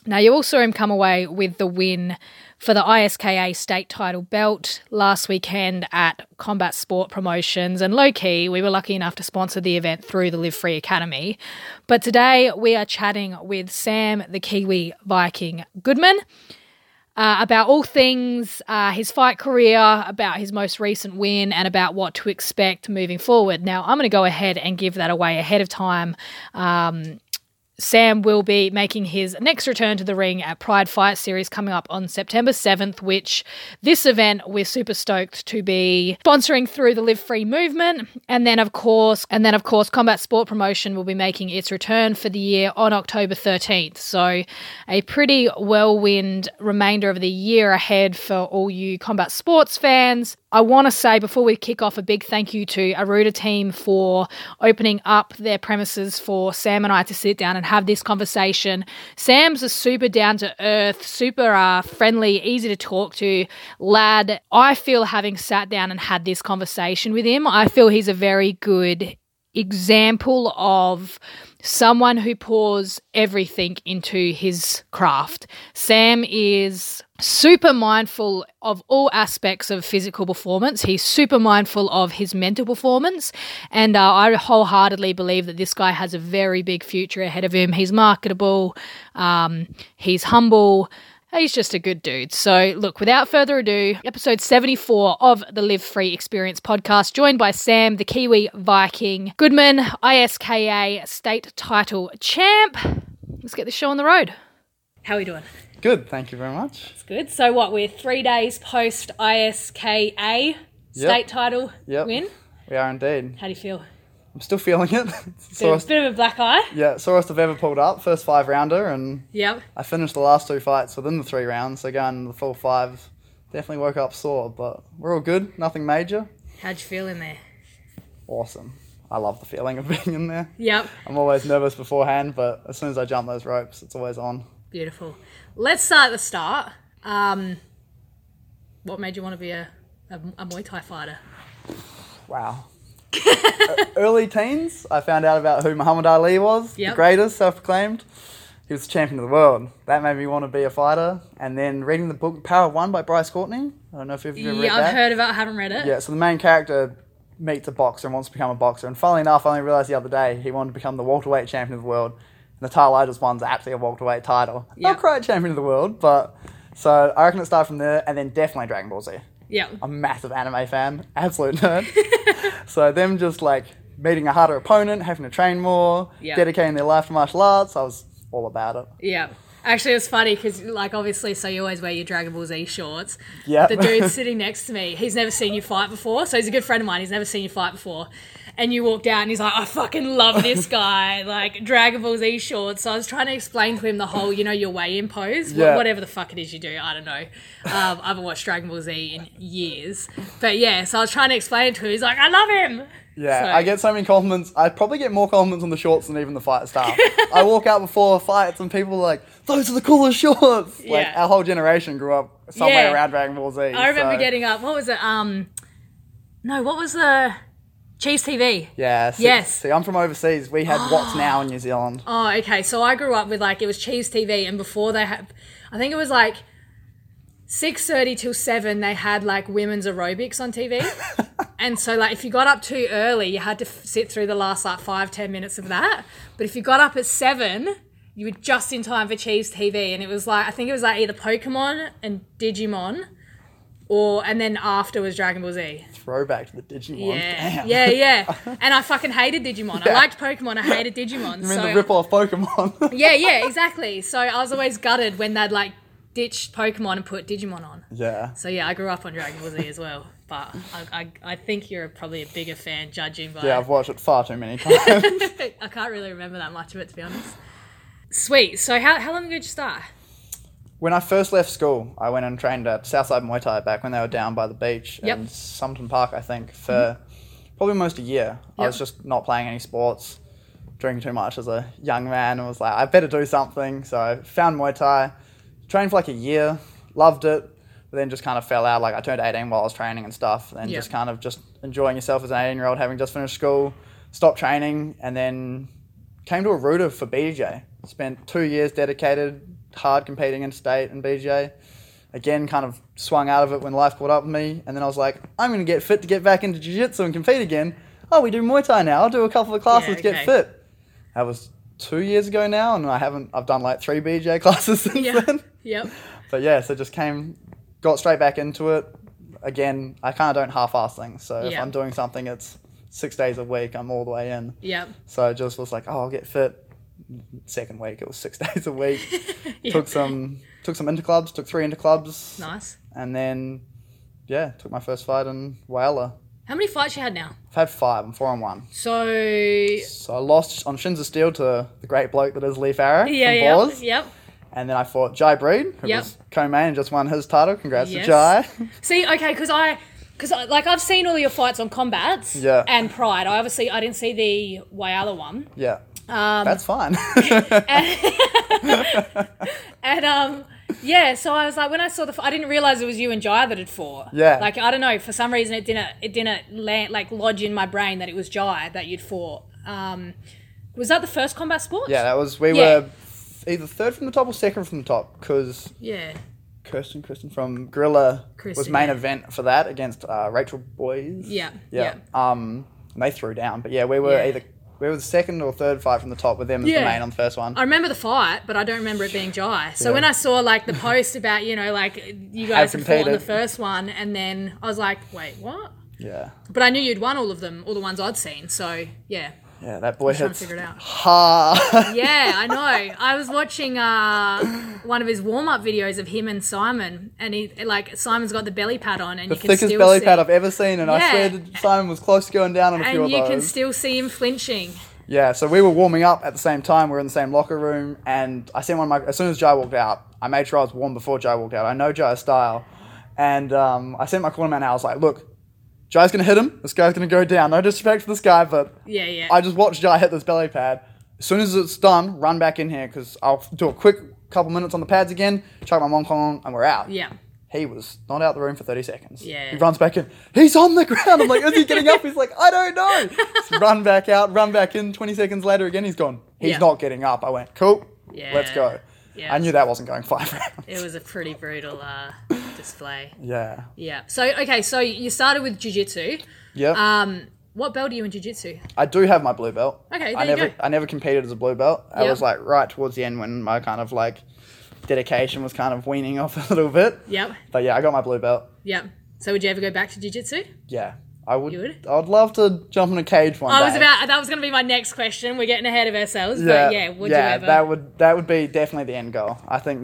Now, you all saw him come away with the win for the ISKA state title belt last weekend at Combat Sport Promotions. And low-key, we were lucky enough to sponsor the event through the Live Free Academy. But today we are chatting with Sam, the Kiwi Viking Goodman, about all things his fight career, about his most recent win, and about what to expect moving forward. Now, I'm going to go ahead and give that away ahead of time. Sam will be making his next return to the ring at Pride Fight Series coming up on September 7th, which this event we're super stoked to be sponsoring through the Live Free movement. And then of course, Combat Sport Promotion will be making its return for the year on October 13th. So a pretty whirlwind remainder of the year ahead for all you combat sports fans. I want to say before we kick off a big thank you to Aruda team for opening up their premises for Sam and I to sit down and have this conversation. Sam's a super down-to-earth, super friendly, easy to talk to lad. I feel having sat down and had this conversation with him, I feel he's a very good example of someone who pours everything into his craft. Sam is super mindful of all aspects of physical performance. He's super mindful of his mental performance. And I wholeheartedly believe that this guy has a very big future ahead of him. He's marketable. He's humble. He's just a good dude. So, look, without further ado, episode 74 of the Live Free Experience podcast, joined by Sam, the Kiwi Viking Goodman, ISKA state title champ. Let's get this show on the road. How are we doing? Good, thank you very much. It's good. So what, we're 3 days post ISKA state title win? We are indeed. How do you feel? I'm still feeling it. Bit of a black eye? Yeah, sorest I've ever pulled up. First 5-rounder, and I finished the last 2 fights within the 3 rounds, so going the full 5 definitely woke up sore, but we're all good, nothing major. How'd you feel in there? Awesome. I love the feeling of being in there. Yep. I'm always nervous beforehand, but as soon as I jump those ropes, it's always on. Beautiful. Let's start at the start. What made you want to be a Muay Thai fighter? Wow. Early teens, I found out about who Muhammad Ali was, the greatest, self-proclaimed. He was the champion of the world. That made me want to be a fighter. And then reading the book Power of One by Bryce Courtney. I don't know if you've ever read that. Yeah, I've heard about it. I haven't read it. Yeah, so the main character meets a boxer and wants to become a boxer. And funnily enough, I only realised the other day he wanted to become the welterweight champion of the world. And the title I just won's actually a welterweight title. Not quite champion of the world, but... So I reckon it started from there, and then definitely Dragon Ball Z. Yeah. I'm a massive anime fan. Absolute nerd. So them just like meeting a harder opponent, having to train more, dedicating their life to martial arts, I was all about it. Yeah. Actually, it was funny because, like, obviously, so you always wear your Dragon Ball Z shorts. Yeah. The dude sitting next to me, he's never seen you fight before. So he's a good friend of mine. He's never seen you fight before. And you walk down and he's like, I fucking love this guy. Like, Dragon Ball Z shorts. So I was trying to explain to him the whole, your weigh-in pose. Yeah. Whatever the fuck it is you do. I don't know. I haven't watched Dragon Ball Z in years. But, yeah, so I was trying to explain it to him. He's like, I love him. Yeah, so. I get so many compliments. I probably get more compliments on the shorts than even the fight style. I walk out before fights and people are like, those are the coolest shorts. Yeah. Like, our whole generation grew up somewhere around Dragon Ball Z. I remember getting up, what was it? What was the... Cheese TV. Yeah. See, I'm from overseas. We had What's Now in New Zealand. Oh, okay. So I grew up with, like, it was Cheese TV, and before they had... I think it was, like, 6:30 till 7, they had, like, women's aerobics on TV. And so, like, if you got up too early, you had to sit through the last, like, 5-10 minutes of that. But if you got up at 7, you were just in time for Cheese TV. And it was, like, I think it was, like, either Pokemon and Digimon, and then after was Dragon Ball Z. Throwback to the Digimon. Yeah. Damn. Yeah. And I fucking hated Digimon. I liked Pokemon. I hated Digimon. You mean the rip-off Pokemon? Yeah, exactly. So I was always gutted when they'd, like, ditch Pokemon and put Digimon on. Yeah. So yeah, I grew up on Dragon Ball Z as well. But I think you're probably a bigger fan judging by... Yeah, I've watched it far too many times. I can't really remember that much of it, to be honest. Sweet. So how long ago did you start? When I first left school, I went and trained at Southside Muay Thai back when they were down by the beach in Somerton Park, I think, for probably almost a year. I was just not playing any sports, drinking too much as a young man, and was like, I better do something. So I found Muay Thai, trained for like a year, loved it, but then just kind of fell out. Like, I turned 18 while I was training and stuff, and just kind of just enjoying yourself as an 18-year-old, having just finished school, stopped training, and then came to Aruda for BJ. Spent 2 years dedicated, hard competing interstate and BJ. Again, kind of swung out of it when life caught up with me. And then I was like, I'm going to get fit to get back into jiu-jitsu and compete again. Oh, we do Muay Thai now. I'll do a couple of classes to get fit. That was 2 years ago now, and I've done like 3 BJ classes since then. Yep. But yeah, so just got straight back into it. Again, I kind of don't half-ass things. So if I'm doing something, it's 6 days a week, I'm all the way in. Yep. So I just was like, I'll get fit. Second week, it was 6 days a week. Took some interclubs, took 3 interclubs. Nice. And then, took my first fight in Whyalla. How many fights you had now? I've had 5. I'm 4-1. So I lost on Shins of Steel to the great bloke that is Lee Farah from Boars. Yep. And then I fought Jai Breed, who was co-main and just won his title. Congrats to Jai. See, okay, because I've seen all your fights on Combats and Pride. I didn't see the Whyalla one. Yeah. That's fine. So I was like, when I saw I didn't realize it was you and Jai that had fought. Yeah. Like, I don't know, for some reason it didn't land, like, lodge in my brain that it was Jai that you'd fought. Was that the first Combat Sports? Yeah, we were either third from the top or second from the top, because Kirsten from Gorilla was main event for that against Rachel Boys. Yeah. And they threw down, but we were we were the second or third fight from the top with them as the main on the first one. I remember the fight, but I don't remember it being Jai. So when I saw like the post about, you guys had fought on the first one, and then I was like, wait, what? Yeah. But I knew you'd won all of them, all the ones I'd seen. So yeah. Yeah, that boy hits trying to figure it out. hard. Yeah, I know. I was watching one of his warm-up videos of him and Simon, and Simon's got the belly pad on, and the you can still see... thickest belly pad I've ever seen, and I swear that Simon was close to going down on a few of those. And you can still see him flinching. Yeah, so we were warming up at the same time. We were in the same locker room, and I sent as soon as Jai walked out, I made sure I was warm before Jai walked out. I know Jai's style. And I sent my cornerman out. I was like, look, Jai's going to hit him. This guy's going to go down. No disrespect for this guy, but I just watched Jai hit this belly pad. As soon as it's done, run back in here, because I'll do a quick couple minutes on the pads again, chuck my Monk on, and we're out. Yeah. He was not out the room for 30 seconds. Yeah. He runs back in. He's on the ground. I'm like, is he getting up? He's like, I don't know. So run back out, run back in. 20 seconds later again, he's gone. He's not getting up. I went, cool. Yeah. Let's go. Yeah. I knew that wasn't going 5 rounds. It was a pretty brutal display. Yeah. Yeah. So you started with jiu-jitsu. Yeah. What belt are you in jiu-jitsu? I do have my blue belt. Okay, I never competed as a blue belt. I was like right towards the end when my kind of like dedication was kind of weaning off a little bit. Yep. But yeah, I got my blue belt. Yep. So would you ever go back to jiu-jitsu? Yeah. I would. You would? I would love to jump in a cage one day. That was going to be my next question. We're getting ahead of ourselves. But would you ever? That would be definitely the end goal. I think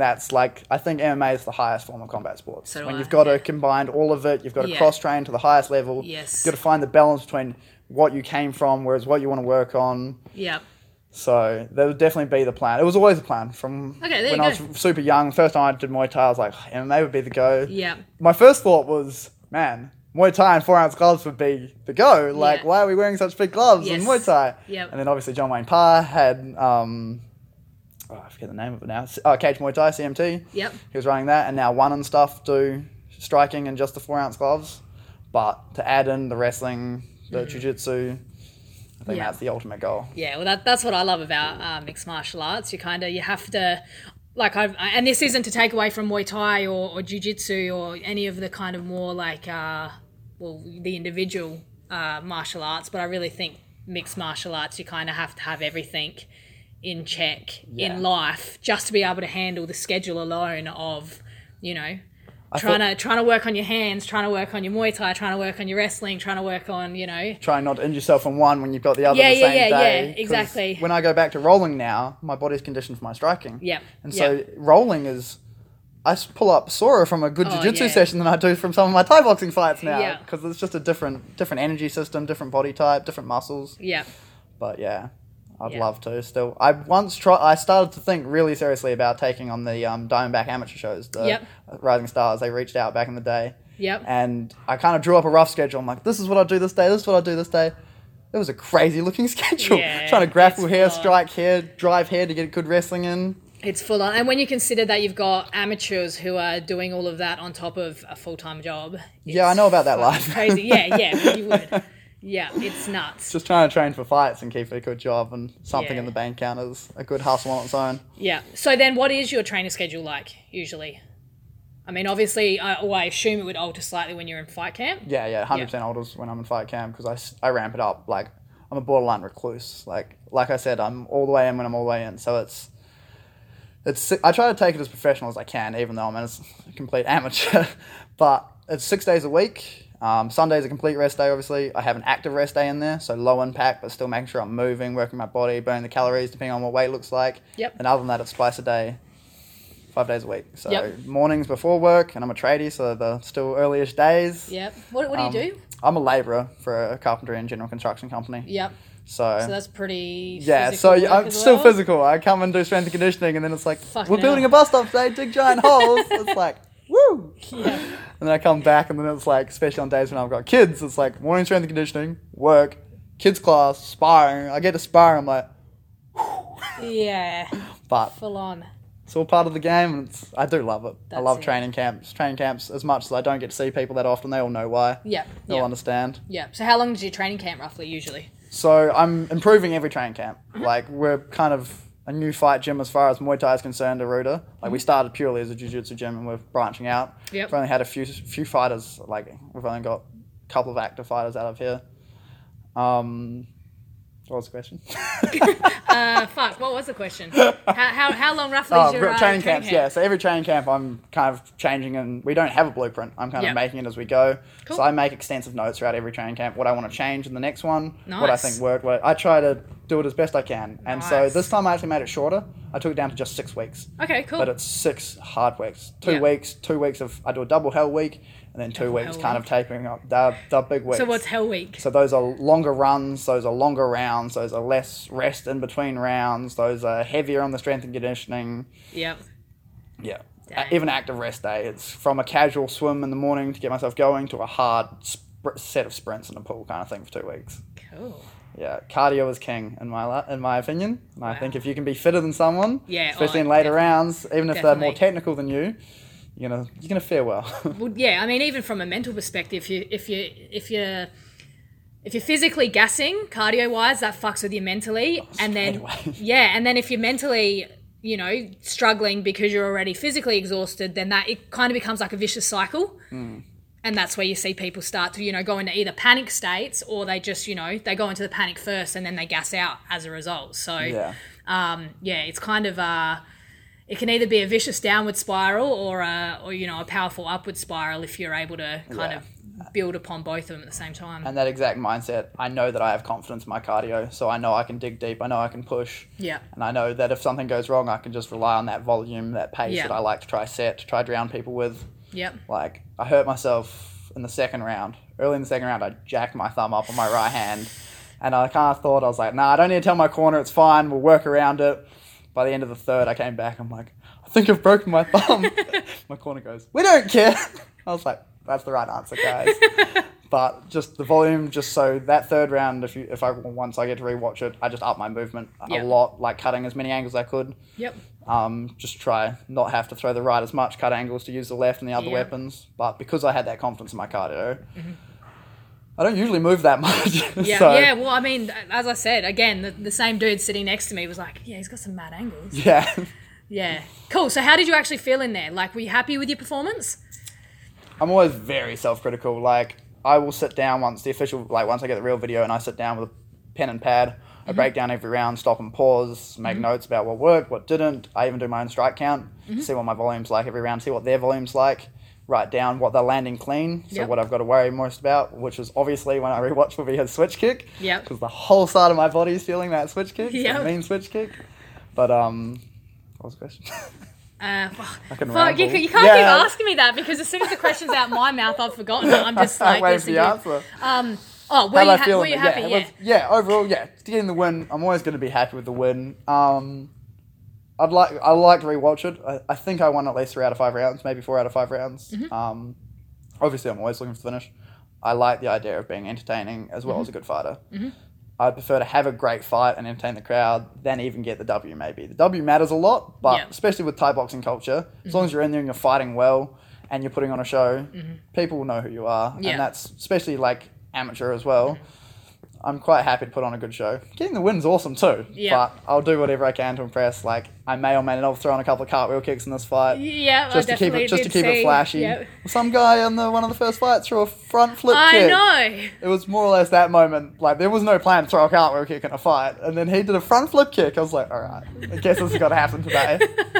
MMA is the highest form of combat sports. So when you've got to combine all of it, you've got to cross-train to the highest level. Yes. You've got to find the balance between what you came from, whereas what you want to work on. Yep. So that would definitely be the plan. It was always a plan from when I was super young. First time I did Muay Thai, I was like, MMA would be the go. Yeah. My first thought was, man, Muay Thai and 4-ounce gloves would be the go. Like, why are we wearing such big gloves in Muay Thai? Yep. And then obviously John Wayne Parr had, I forget the name of it now. Cage Muay Thai, CMT. Yep. He was running that, and now One and stuff do striking and just the 4-ounce gloves. But to add in the wrestling, the jiu-jitsu, I think that's the ultimate goal. Yeah, well, that's what I love about mixed martial arts. You have to, and this isn't to take away from Muay Thai or jiu-jitsu or any of the kind of more like, the individual martial arts, but I really think mixed martial arts, you kind of have to have everything in check in life just to be able to handle the schedule alone of, trying to work on your hands, trying to work on your Muay Thai, trying to work on your wrestling, trying to work on, Trying not to injure yourself on one when you've got the other the same day. Yeah, exactly. When I go back to rolling now, my body's conditioned for my striking. Yeah. And so rolling is... I pull up Sora from a good jiu-jitsu session than I do from some of my Thai boxing fights now. Because it's just a different energy system, different body type, different muscles. Yeah. But yeah, I'd love to still. I started to think really seriously about taking on the Diamondback amateur shows, the Rising Stars. They reached out back in the day. Yep. And I kind of drew up a rough schedule. I'm like, this is what I do this day, this is what I do this day. It was a crazy looking schedule. Yeah, trying to grapple here, strike here, drive here to get good wrestling in. It's full on. And when you consider that you've got amateurs who are doing all of that on top of a full-time job. Yeah, I know about that life. Crazy. Yeah, you would. Yeah, it's nuts. Just trying to train for fights and keep a good job and something Yeah. in the bank account is a good hustle on its own. Yeah. So then what is your training schedule like, usually? I mean, obviously, I assume it would alter slightly when you're in fight camp. Yeah, 100% alters when I'm in fight camp because I ramp it up. Like, I'm a borderline recluse. Like I said, I'm all the way in when I'm all the way in. So it's I try to take it as professional as I can, even though I'm a complete amateur. But it's 6 days a week. Sunday's a complete rest day, obviously. I have an active rest day in there, so low impact, but still making sure I'm moving, working my body, burning the calories, depending on what weight looks like. Yep. And other than that, it's twice a day, 5 days a week. So mornings before work, and I'm a tradie, so the still early-ish days. Yep. What do you do? I'm a labourer for a carpentry and general construction company. Yep. So that's pretty so physical work I'm as still well. physical. I come and do strength and conditioning, and then it's like, Fucking we're building hell. a bus stop today, dig giant holes. It's like, woo! Yeah. And then I come back, and then it's like, especially on days when I've got kids, it's like morning strength and conditioning, work, kids class, sparring. I get to spar, I'm like, Yeah. but Full on. it's all part of the game, and I do love it. I That's love it. training camps. Training camps, as much as I don't get to see people that often, they all know why. Yep. They'll Yep. understand. Yep. So how long is your training camp roughly usually? So I'm improving every training camp. Like, we're kind of a new fight gym as far as Muay Thai is concerned, Aruda. Like, we started purely as a jiu-jitsu gym, and we're branching out. Yep. We've only had a few fighters. Like, we've only got a couple of active fighters out of here. What was the question? Fuck. What was the question? How long roughly is your training camps, yeah. So every training camp I'm kind of changing, and we don't have a blueprint. I'm kind Yep. of making it as we go. Cool. So I make extensive notes throughout every training camp, what I want to change in the next one, what I Nice. think worked. I try to do it as best I can. And so Nice. this time I actually made it shorter. I took it down to just 6 weeks. Okay. Cool. But it's 6 hard weeks. 2 Yeah. weeks, 2 weeks of, I do a double hell week, and then 2 Double weeks hell kind week. of tapering up the big weeks. So what's Hell Week? So those are longer runs, those are longer rounds, those are less rest in between rounds, those are heavier on the strength and conditioning. Yep. Yeah. Dang. Even active rest day. It's from a casual swim in the morning to get myself going to a hard set of sprints in the pool kind of thing for 2 weeks. Cool. Yeah, cardio is king in my opinion. And I think if you can be fitter than someone, Yeah, especially in later rounds, even if they're more definitely. technical than you, you're gonna fare well. Well, yeah, I mean, even from a mental perspective, if you're physically gassing, cardio wise, that fucks with you mentally, and then away. and then if you're mentally, struggling because you're already physically exhausted, then it kind of becomes like a vicious cycle. And that's where you see people start to, go into either panic states, or they just, they go into the panic first and then they gas out as a result. So, it's kind of it can either be a vicious downward spiral or a powerful upward spiral if you're able to kind of build upon both of them at the same time. And that exact mindset, I know that I have confidence in my cardio, so I know I can dig deep, I know I can push. Yeah. And I know that if something goes wrong, I can just rely on that volume, that pace that I like to try drown people with. Yep. Like, I hurt myself in the second round. Early in the second round, I jacked my thumb up on my right hand. And I kind of thought, I was like, nah, I don't need to tell my corner, it's fine, we'll work around it. By the end of the third, I came back, I'm like, I think I've broken my thumb. My corner goes, we don't care. I was like, that's the right answer, guys. But just the volume, just so that third round, once I get to rewatch it, I just up my movement a lot, like cutting as many angles as I could. Yep. Just try not have to throw the right as much, cut angles to use the left and the other weapons. But because I had that confidence in my cardio, I don't usually move that much. Yeah, So, well, I mean, as I said, again, the same dude sitting next to me was like, yeah, he's got some mad angles. Yeah. Yeah. Cool. So how did you actually feel in there? Like, were you happy with your performance? I'm always very self-critical. Like, I will sit down once I get the real video and I sit down with a pen and pad. I break down every round, stop and pause, make notes about what worked, what didn't. I even do my own strike count, see what my volume's like every round, see what their volume's like, write down what they're landing clean, so what I've got to worry most about, which is obviously when I rewatch will be his switch kick. Yep. Because the whole side of my body is feeling that switch kick, Yep. the mean switch kick. But, what was the question? I can fuck, ramble. you can't keep asking me that, because as soon as the question's out my mouth, I've forgotten it. I'm just like, waiting for the yes, answer. oh, How did I feel? were you happy? Overall, getting the win. I'm always going to be happy with the win. I like to rewatch it. I think I won at least 3 out of 5 rounds, maybe 4 out of 5 rounds. Obviously, I'm always looking for the finish. I like the idea of being entertaining as well as a good fighter. I prefer to have a great fight and entertain the crowd than even get the W, maybe. The W matters a lot, but especially with Thai boxing culture, as long as you're in there and you're fighting well and you're putting on a show, people will know who you are. And that's especially like amateur as well. I'm quite happy to put on a good show. Getting the win's awesome too. Yeah. But I'll do whatever I can to impress. Like, I may or may not have thrown a couple of cartwheel kicks in this fight. Yeah, just to keep it flashy. Yep. Some guy on one of the first fights threw a front flip kick. I know. It was more or less that moment. Like, there was no plan to throw a cartwheel kick in a fight, and then he did a front flip kick. I was like, all right, I guess this has got to happen today.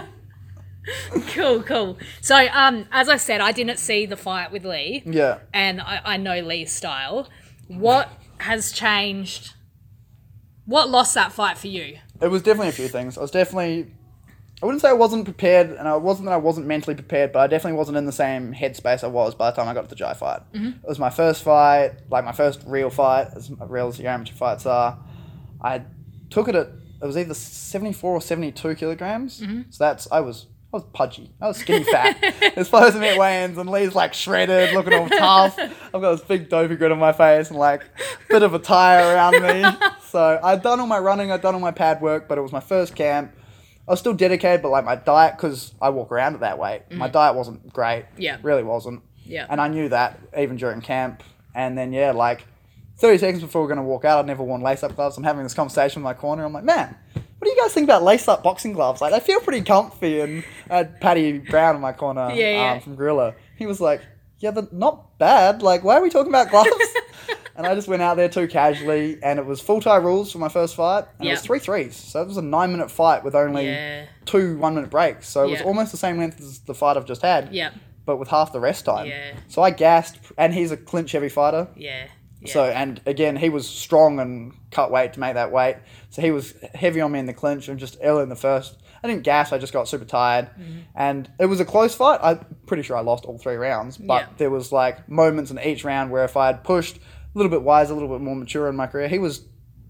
Cool. So, as I said, I didn't see the fight with Lee. Yeah. And I know Lee's style. What has changed? What lost that fight for you? It was definitely a few things. I wouldn't say I wasn't prepared, and I wasn't mentally prepared, but I definitely wasn't in the same headspace I was by the time I got to the Jai fight. Mm-hmm. It was my first fight, like my first real fight, as real as your amateur fights are. I took it was either 74 or 72 kilograms. Mm-hmm. So I was pudgy. I was skinny fat. It's supposed to be at weigh-ins, and Lee's like shredded, looking all tough. I've got this big dopey grin on my face and like a bit of a tire around me. So I'd done all my running, I'd done all my pad work, but it was my first camp. I was still dedicated, but like my diet, because I walk around at that weight, my diet wasn't great. Yeah. Really wasn't. Yeah. And I knew that even during camp. And then, yeah, like 30 seconds before we we're going to walk out, I'd never worn lace-up gloves. I'm having this conversation with my corner. I'm like, man, what do you guys think about lace-up boxing gloves? Like, they feel pretty comfy. And I had Paddy Brown in my corner from Gorilla. He was like, yeah, but not bad. Like, why are we talking about gloves? And I just went out there too casually, and it was full Thai rules for my first fight, and it was 3 threes. So it was a 9-minute fight with only 2 1-minute breaks. So it was almost the same length as the fight I've just had, but with half the rest time. Yeah. So I gassed, and he's a clinch-heavy fighter. Yeah. So, and again, he was strong and cut weight to make that weight. So he was heavy on me in the clinch and just ill in the first. I didn't gas, I just got super tired. Mm-hmm. And it was a close fight. I'm pretty sure I lost all 3 rounds, but there was like moments in each round where if I had pushed a little bit wiser, a little bit more mature in my career. He was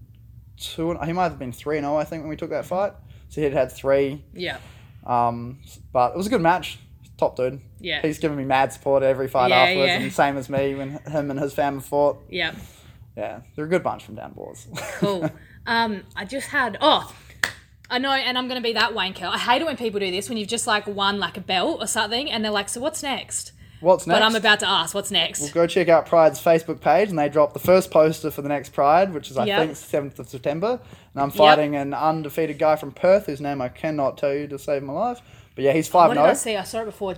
he might have been 3-0, I think, when we took that fight. So he'd had 3. Yeah. But it was a good match. Top dude. Yeah. He's given me mad support every fight afterwards, and same as me when him and his family fought. Yeah. Yeah, they're a good bunch from down Boars. Cool. I just had I know, and I'm gonna be that wanker. I hate it when people do this, when you've just like won like a belt or something, and they're like, so what's next? What's next? But I'm about to ask, what's next? We'll go check out Pride's Facebook page, and they dropped the first poster for the next Pride, which is, I think, 7th of September. And I'm fighting an undefeated guy from Perth, whose name I cannot tell you to save my life. But yeah, he's 5-0. What did I see? I saw it before.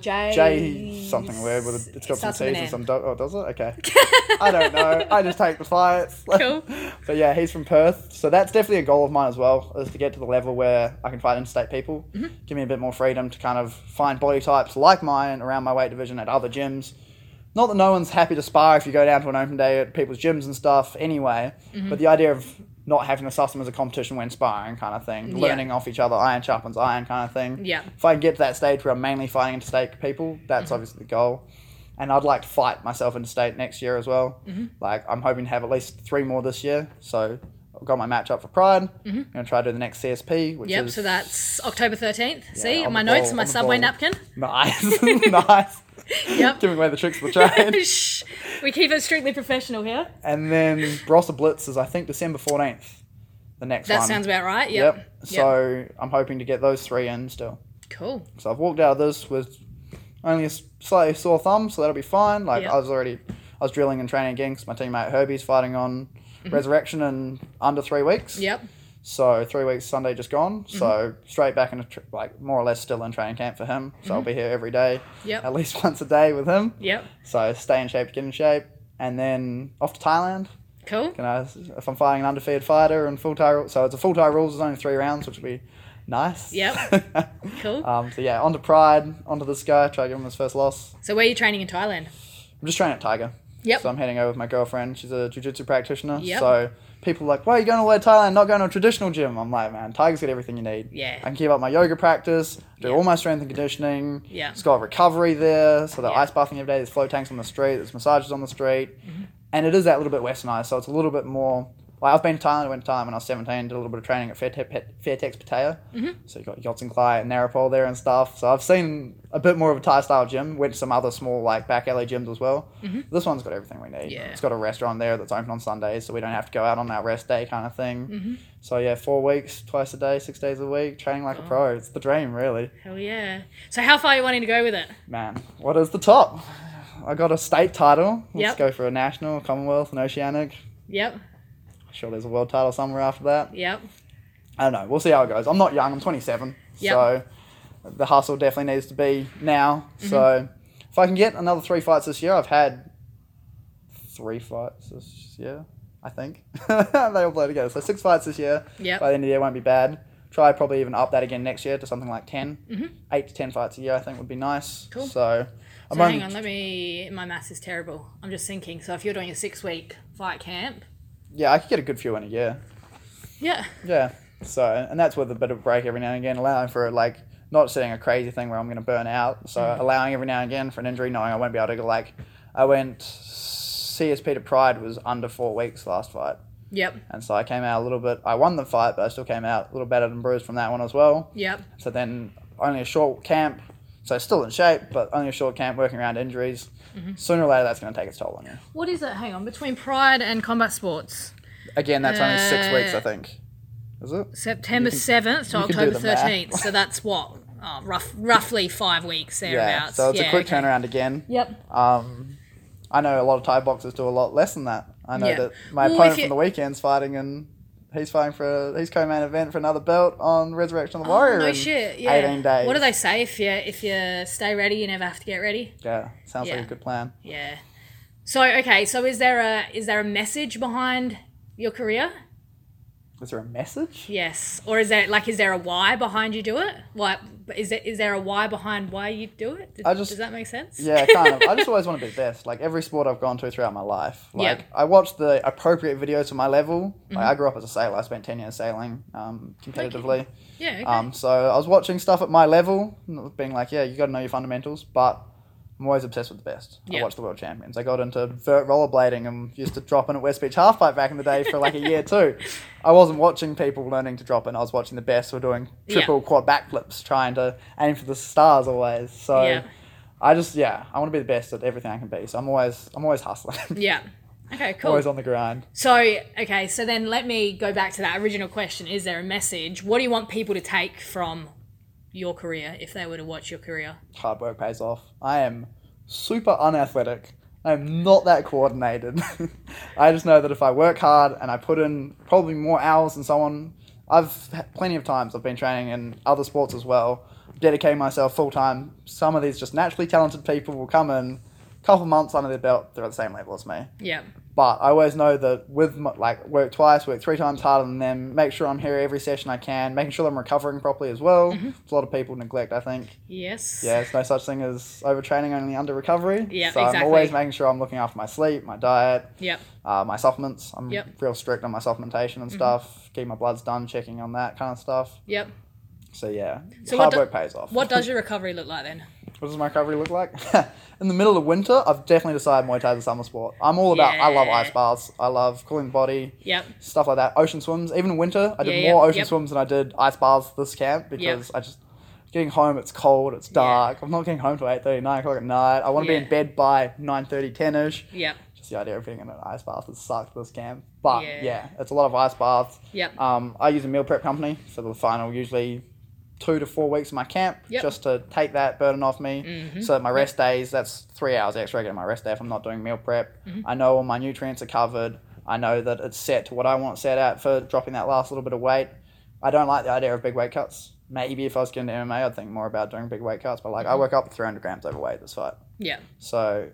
Jay something weird. It's got some T's and some... does it? Okay. I don't know. I just take the fights. Cool. But yeah, he's from Perth. So that's definitely a goal of mine as well, is to get to the level where I can fight interstate people. Mm-hmm. Give me a bit more freedom to kind of find body types like mine around my weight division at other gyms. Not that no one's happy to spar if you go down to an open day at people's gyms and stuff anyway, but the idea of not having to suss them as a competition when sparring kind of thing, learning off each other, iron sharpens iron kind of thing. Yeah. If I can get to that stage where I'm mainly fighting interstate people, that's obviously the goal. And I'd like to fight myself interstate next year as well. Mm-hmm. Like, I'm hoping to have at least 3 more this year. So I've got my match up for Pride. Mm-hmm. I'm going to try to do the next CSP, which is... so that's October 13th. See, on my notes, on my Subway napkin. Nice. Nice. Yep. Giving away the tricks of the trade. Shh. We keep it strictly professional here. And then Barossa Blitz is, I think, December 14th. The next one. That sounds about right, yep. So I'm hoping to get those 3 in still. Cool. So I've walked out of this with only a slightly sore thumb, so that'll be fine. Like, I was drilling and training again because my teammate Herbie's fighting on Resurrection in under 3 weeks. Yep. So 3 weeks Sunday just gone. So straight back into like more or less still in training camp for him. So I'll be here every day, at least once a day with him. Yep. So stay in shape, get in shape, and then off to Thailand. Cool. If I'm fighting an undefeated fighter and full Thai rules, so it's a full Thai rules. It's only 3 rounds, which will be nice. Yep. Cool. So yeah, on to Pride, onto this guy. Try to give him his first loss. So where are you training in Thailand? I'm just training at Tiger. Yep. So I'm heading over with my girlfriend. She's a jiu-jitsu practitioner. Yep. So people are like, why are you going all the way to Thailand, not going to a traditional gym? I'm like, man, Tiger's got everything you need. Yeah. I can keep up my yoga practice, do all my strength and conditioning. Yeah. It's got recovery there. So they're ice bathing every day. There's float tanks on the street. There's massages on the street. Mm-hmm. And it is that little bit westernized. So it's a little bit more... Like, I've been to Thailand. I went to Thailand when I was 17, did a little bit of training at Fairtex Pattaya. Mm-hmm. So you got Yachts and Clyde and Narapol there and stuff. So I've seen a bit more of a Thai-style gym. Went to some other small, like, back alley gyms as well. Mm-hmm. This one's got everything we need. Yeah. It's got a restaurant there that's open on Sundays, so we don't have to go out on our rest day kind of thing. Mm-hmm. So, yeah, 4 weeks, twice a day, 6 days a week, training like a pro. It's the dream, really. Hell yeah. So how far are you wanting to go with it? Man, what is the top? I got a state title. Let's Yep. go for a national, Commonwealth, and Oceanic. Yep. Sure, there's a world title somewhere after that. Yep. I don't know. We'll see how it goes. I'm not young. I'm 27. Yep. So the hustle definitely needs to be now. So if I can get another 3 fights this year, I've had 3 fights this year, I think. They all play together. So 6 fights this year. Yep. By the end of the year, won't be bad. Try probably even up that again next year to something like 10. 8 to 10 fights a year, I think, would be nice. Cool. So hang on, my maths is terrible. I'm just thinking. So if you're doing a 6-week fight camp. Yeah, I could get a good few in a year. Yeah. Yeah. So, and that's with a bit of break every now and again, allowing for like not setting a crazy thing where I'm going to burn out. So allowing every now and again for an injury, knowing I won't be able to go, like, I went CSP to Pride was under 4 weeks last fight. Yep. And so I came out a little bit, I won the fight, but I still came out a little better than bruised from that one as well. Yep. So then only a short camp, so still in shape, but only a short camp working around injuries. Sooner or later, that's going to take its toll on you. What is it? Hang on, between Pride and combat sports? Again, that's only 6 weeks, I think. Is it? September 7th to October 13th. So that's what? Oh, roughly 5 weeks thereabouts. Yeah, so it's a quick turnaround again. Yep. I know a lot of Thai boxers do a lot less than that. I know that my opponent from the weekend's fighting, and he's fighting he's co-main event for another belt on Resurrection of the Warrior in 18 days. What do they say? If you stay ready, you never have to get ready. Yeah, sounds like a good plan. Yeah. So okay, so is there a message behind your career? Is there a message? Yes. Or is there a why behind you do it? Like, is there a why behind why you do it? Does that make sense? Yeah, kind of. I just always want to be best. Like, every sport I've gone to throughout my life. Like, I watch the appropriate videos for my level. Like, I grew up as a sailor. I spent 10 years sailing competitively. Okay. Yeah, okay. So I was watching stuff at my level, being like, yeah, you got to know your fundamentals, but I'm always obsessed with the best. I watch the world champions. I got into vert rollerblading and used to drop in at West Beach Halfpipe back in the day for like a year too. I wasn't watching people learning to drop in. I was watching the best who were doing triple quad backflips, trying to aim for the stars always. So I want to be the best at everything I can be. So I'm always hustling. Yeah. Okay, cool. Always on the grind. So then let me go back to that original question. Is there a message? What do you want people to take from your career if they were to watch your career? Hard work pays off. I am super unathletic. I am not that coordinated. I just know that if I work hard and I put in probably more hours than someone, I've had plenty of times I've been training in other sports as well, dedicating myself full time. Some of these just naturally talented people will come in, a couple of months under their belt, they're at the same level as me. Yeah. But I always know that with work twice, work 3 times harder than them, make sure I'm here every session I can, making sure I'm recovering properly as well. A lot of people neglect, I think. Yes. Yeah, there's no such thing as overtraining, only under recovery. Yeah, so exactly. I'm always making sure I'm looking after my sleep, my diet, my supplements. I'm real strict on my supplementation and stuff, keep my bloods done, checking on that kind of stuff. Yep. So yeah, so hard work pays off. What does your recovery look like then? What does my recovery look like? In the middle of winter, I've definitely decided Muay Thai is a summer sport. I'm all about, I love ice baths. I love cooling the body. Yep. Stuff like that. Ocean swims. Even in winter, I did more ocean swims than I did ice baths this camp because getting home, it's cold, it's dark. I'm not getting home till 8:30, 9 o'clock at night. I want to be in bed by 9:30, 10-ish. Yep. Just the idea of being in an ice bath has sucked this camp. But it's a lot of ice baths. Yep. I use a meal prep company for the final, usually 2 to 4 weeks of my camp, just to take that burden off me. So that my rest days, that's 3 hours extra I get on my rest day if I'm not doing meal prep. I know all my nutrients are covered. I know that it's set to what I want set out for dropping that last little bit of weight. I don't like the idea of big weight cuts. Maybe if I was getting into MMA, I'd think more about doing big weight cuts. But I woke up with 300 grams overweight this fight. Yeah. So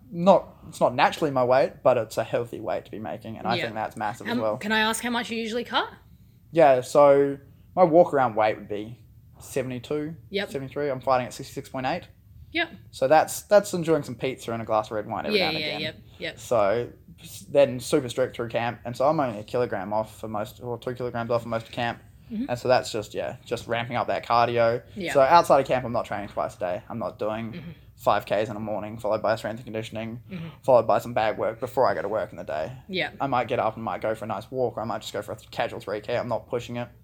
it's not naturally my weight, but it's a healthy weight to be making. And I think that's massive as well. Can I ask how much you usually cut? Yeah, so my walk around weight would be 72, 73. I'm fighting at 66.8. Yep. So that's enjoying some pizza and a glass of red wine every now and again. Yep. So then super strict through camp. And so I'm only 1 kilogram off for most, or 2 kilograms off for most of camp. And so that's just ramping up that cardio. So outside of camp, I'm not training twice a day. I'm not doing 5Ks in the morning, followed by strength and conditioning, followed by some bag work before I go to work in the day. Yeah. I might get up and might go for a nice walk, or I might just go for a casual 3K. I'm not pushing it.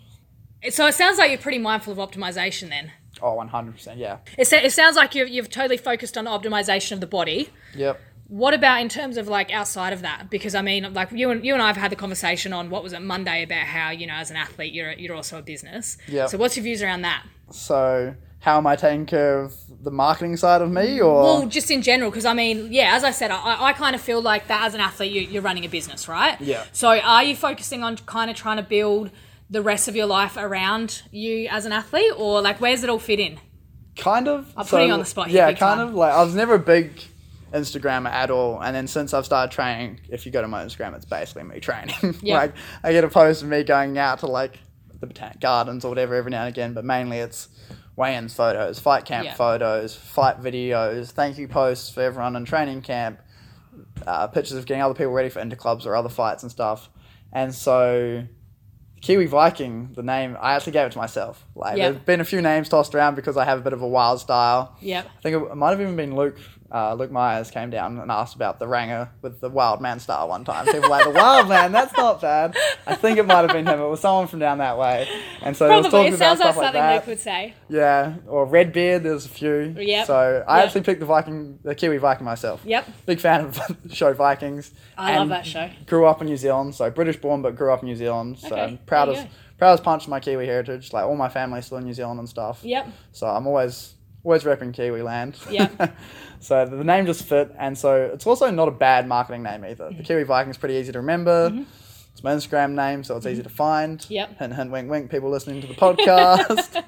So it sounds like you're pretty mindful of optimization then. Oh, 100%, yeah. It sounds like you've totally focused on optimization of the body. Yep. What about in terms of outside of that? Because I mean, you and I have had the conversation on what was it Monday about how as an athlete you're also a business. Yeah. So what's your views around that? So how am I taking care of the marketing side of me, or? Well, just in general, because I mean, yeah, as I said, I kind of feel like that as an athlete, you're running a business, right? Yeah. So are you focusing on kind of trying to build the rest of your life around you as an athlete, or like where's it all fit in? Kind of. I'm putting you on the spot here. Yeah, big kind time. of. Like, I was never a big Instagrammer at all, and then since I've started training, if you go to my Instagram, it's basically me training. Yeah. Like, I get a post of me going out to like the Botanic Gardens or whatever every now and again, but mainly it's weigh-ins photos, fight camp photos, fight videos, thank you posts for everyone in training camp, pictures of getting other people ready for interclubs or other fights and stuff. And so Kiwi Viking, the name, I actually gave it to myself. Like, there's been a few names tossed around because I have a bit of a wild style. Yep. I think it might have even been Luke Myers came down and asked about the Ranger with the Wild Man style one time. People were like, the Wild Man, that's not bad. I think it might have been him. It was someone from down that way. And so Probably, talking it sounds about like stuff something like Luke that. would say. Yeah, or Redbeard, there's a few. Yep. So I actually picked the Kiwi Viking myself. Yep. Big fan of the show Vikings. I love that show. Grew up in New Zealand, so British born but grew up in New Zealand. So Okay, proud there you as punch of my Kiwi heritage. Like, all my family's still in New Zealand and stuff. Yep. So I'm always repping Kiwi land. Yep. So the name just fit, and so it's also not a bad marketing name either. The Kiwi Viking's pretty easy to remember. It's my Instagram name, so it's easy to find. Yep. Hint, hint, wink, wink. People listening to the podcast.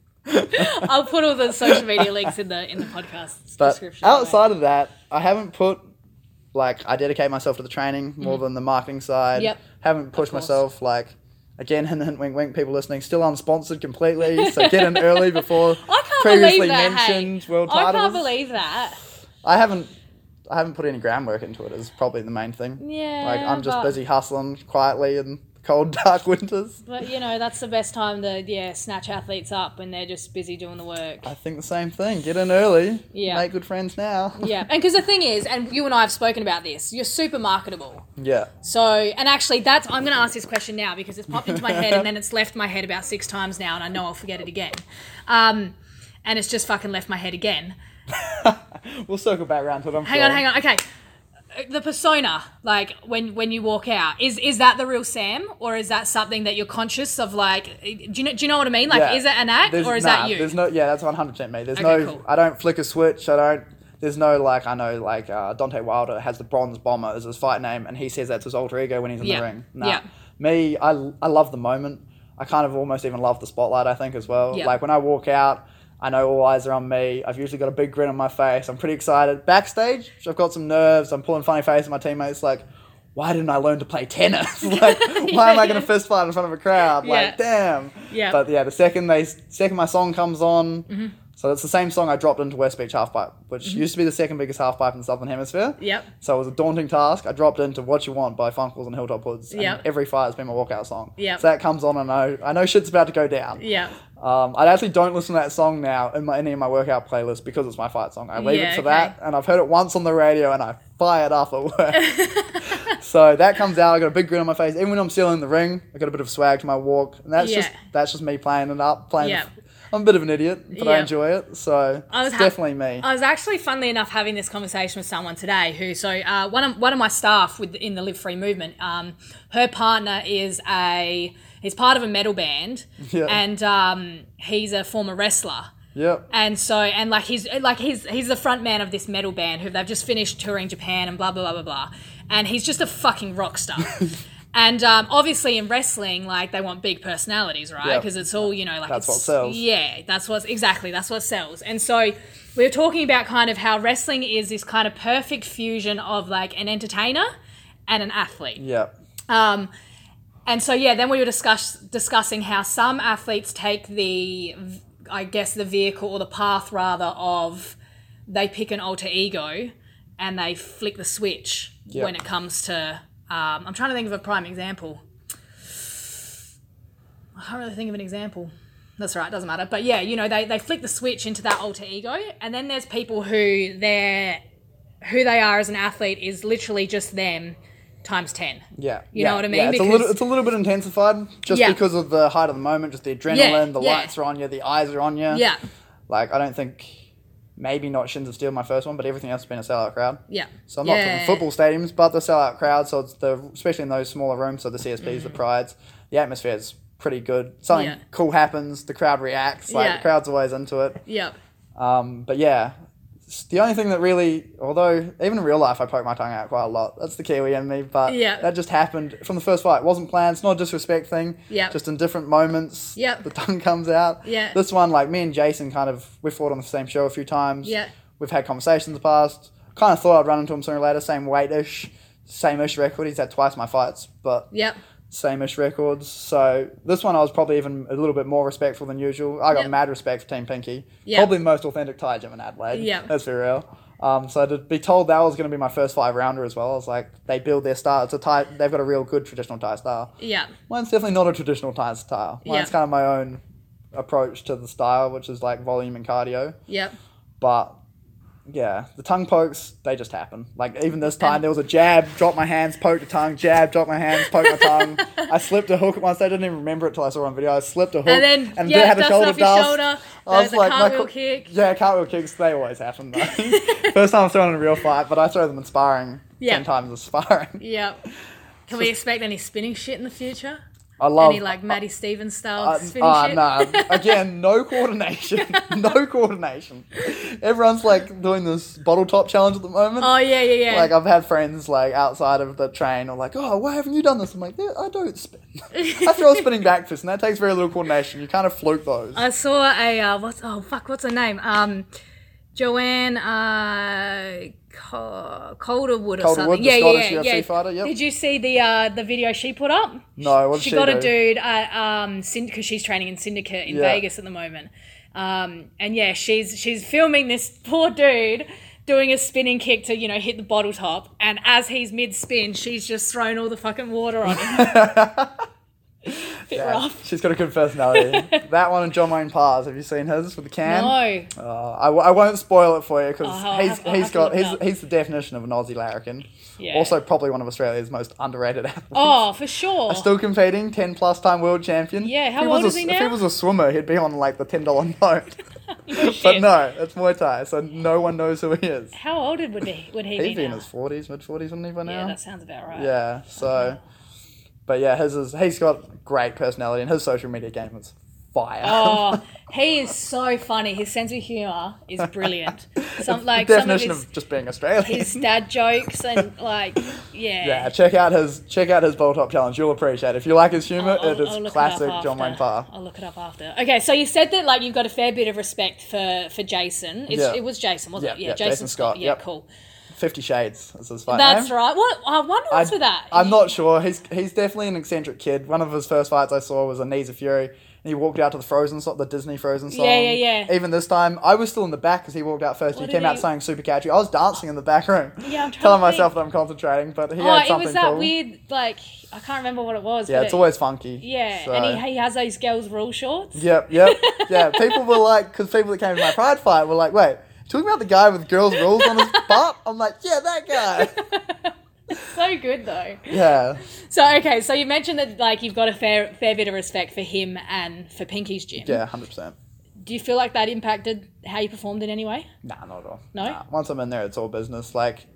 I'll put all the social media links in the podcast But description. outside of that, I haven't put, like, I dedicate myself to the training more than the marketing side. Yep. Haven't pushed course. myself, like, again, hint, hint, wink, wink, people listening, still unsponsored completely, so get in early before I can't previously believe that, mentioned world I titles. can't believe that. I haven't put any groundwork into it, is probably the main thing. Yeah. Like, I'm just but- busy hustling quietly in cold, dark winters. But, you know, that's the best time to, snatch athletes up when they're just busy doing the work. I think the same thing. Get in early. Yeah. Make good friends now. Yeah. And because the thing is, and you and I have spoken about this, you're super marketable. Yeah. So, and actually I'm going to ask this question now because it's popped into my head and then it's left my head about 6 times now and I know I'll forget it again. And it's just fucking left my head again. We'll circle back around to it, I'm sure. Hang on. Okay. The persona, like when you walk out, is that the real Sam, or is that something that you're conscious of? Like, do you know what I mean? Like, is it an act or is that you? There's no, that's 100% me. There's Okay, no, cool. I don't flick a switch. There's no, like, I know, like, Dante Wilder has the Bronze Bomber as his fight name, and he says that's his alter ego when he's in the ring. Nah. Yeah. Me, I love the moment. I kind of almost even love the spotlight, I think, as well. Yeah. Like, when I walk out, I know all eyes are on me. I've usually got a big grin on my face. I'm pretty excited. Backstage, I've got some nerves. I'm pulling funny faces at my teammates, like, why didn't I learn to play tennis? Like, why am I going to fist fight in front of a crowd? Like, damn. Yeah. But yeah, the second my song comes on, so it's the same song I dropped into West Beach Halfpipe, which used to be the second biggest halfpipe in the Southern Hemisphere. Yep. So it was a daunting task. I dropped into What You Want by Funkles and Hilltop Hoods, and Yep. every fight has been my walkout song. Yep. So that comes on, and I know shit's about to go down. Yeah. I actually don't listen to that song now in any of my workout playlists because it's my fight song. I leave it for that, and I've heard it once on the radio, and I fire it up at work. So that comes out. I got a big grin on my face. Even when I'm still in the ring, I got a bit of swag to my walk, and that's just me playing it up. I'm a bit of an idiot, but I enjoy it. So it's definitely me. I was actually, funnily enough, having this conversation with someone today who, one of my staff in the Live Free movement, her partner is part of a metal band, and he's a former wrestler. Yep. And so, he's the front man of this metal band who they've just finished touring Japan and blah, blah, blah, blah, blah. And he's just a fucking rock star. And obviously in wrestling, like, they want big personalities, right? Because it's all, like... That's what sells. Yeah, that's what sells. And so we were talking about kind of how wrestling is this kind of perfect fusion of, like, an entertainer and an athlete. Yep. And so, then we were discussing how some athletes take the vehicle or the path, rather, of they pick an alter ego and they flick the switch when it comes to... I'm trying to think of a prime example. I can't really think of an example. That's right, doesn't matter. But yeah, they flick the switch into that alter ego, and then there's people who they are as an athlete is literally just them times 10. Yeah. You know what I mean? Yeah, it's a little bit intensified just because of the height of the moment, just the adrenaline, the lights are on you, the eyes are on you. Yeah. Like, I don't think... Maybe not Shins of Steel, my first one, but everything else has been a sellout crowd. Yeah. So I'm not talking football stadiums, but the sellout crowd. So it's especially in those smaller rooms, so the CSPs, the Prides, the atmosphere is pretty good. Something cool happens, the crowd reacts. Like the crowd's always into it. Yeah. But yeah, the only thing that really, although even in real life I poke my tongue out quite a lot. That's the Kiwi in me. But that just happened from the first fight. It wasn't planned. It's not a disrespect thing. Yeah. Just in different moments, the tongue comes out. Yeah. This one, like me and Jason we fought on the same show a few times. Yeah. We've had conversations in the past. Kind of thought I'd run into him sooner or later. Same weight-ish, same-ish record. He's had twice my fights, but same-ish records. So this one I was probably even a little bit more respectful than usual. I got mad respect for Team Pinky. Probably the most authentic Thai gym in Adelaide. Let's be real. So to be told that was going to be my first 5-rounder as well, I was like, they build their style. They've got a real good traditional Thai style. Yeah. Mine's definitely not a traditional Thai style. Mine's kind of my own approach to the style, which is like volume and cardio. Yep. But yeah, the tongue pokes, they just happen. Like even this time, there was a jab, dropped my hands, poked the tongue, jab, dropped my hands, poked my tongue. I slipped a hook at once. I didn't even remember it till I saw it on video. I slipped a hook and then had a shoulder off your shoulder. I was the like, cartwheel kick. Yeah, cartwheel kicks, they always happen though. First time I've thrown in a real fight, but I throw them in sparring 10 times as sparring. Yeah. Can we expect any spinning shit in the future? I love any like Maddie Stevens style spinning shit? No. Again, no coordination. No coordination. Everyone's like doing this bottle top challenge at the moment. Oh yeah. Like I've had friends like outside of the train are like, oh, why haven't you done this? I'm like, yeah, I don't spin. I throw a spinning back fist and that takes very little coordination. You kind of fluke those. I saw a what's her name? Joanne Calderwood or something. The Scottish UFC fighter, yep. Did you see the video she put up? No, what did she got do? a dude at because she's training in Syndicate in Vegas at the moment. And she's filming this poor dude doing a spinning kick to, hit the bottle top, and as he's mid-spin, she's just thrown all the fucking water on him. Bit rough. She's got a good personality. That one and John Wayne Pars. Have you seen hers with the can? No. I won't spoil it for you because he's the definition of an Aussie larrikin. Yeah. Also probably one of Australia's most underrated athletes. Oh, for sure. Still competing, 10+ time world champion. Yeah, how old is he now? If he was a swimmer, he'd be on like the $10 note. But no, it's Muay Thai, so no one knows who he is. How old would he be He'd be now? in his 40s, mid-40s, wouldn't he by now? Yeah, that sounds about right. Yeah, so... Okay. But yeah, he's got great personality and his social media game is fire. Oh, he is so funny. His sense of humour is brilliant. The definition of just being Australian. His dad jokes and Yeah, check out his ball top challenge. You'll appreciate it. If you like his humour, it is classic John Wayne Parr. I'll look it up after. Okay, so you said that you've got a fair bit of respect for Jason. It was Jason, wasn't it? Yeah, Jason Scott. Yeah, cool. 50 Shades is his fight That's name. right. What? I wonder what's with that. I'm not sure. He's definitely an eccentric kid. One of his first fights I saw was a Knees of Fury. And he walked out to the Frozen song, the Disney Frozen song. Yeah. Even this time, I was still in the back because he walked out first. He came out saying super catchy. I was dancing in the back room. Yeah, I'm telling myself that I'm concentrating, but he had something cool. It was that weird, I can't remember what it was. Yeah, it's always funky. Yeah, so. And he has those girls' rule shorts. Yep. Yeah, people were like, because people that came to my Pride fight were like, wait, talking about the guy with girls' rules on his butt? I'm like, yeah, that guy. So good though. Yeah. So you mentioned that you've got a fair bit of respect for him and for Pinky's gym. Yeah, 100%. Do you feel like that impacted how you performed in any way? Nah, not at all. No? Nah. Once I'm in there, it's all business.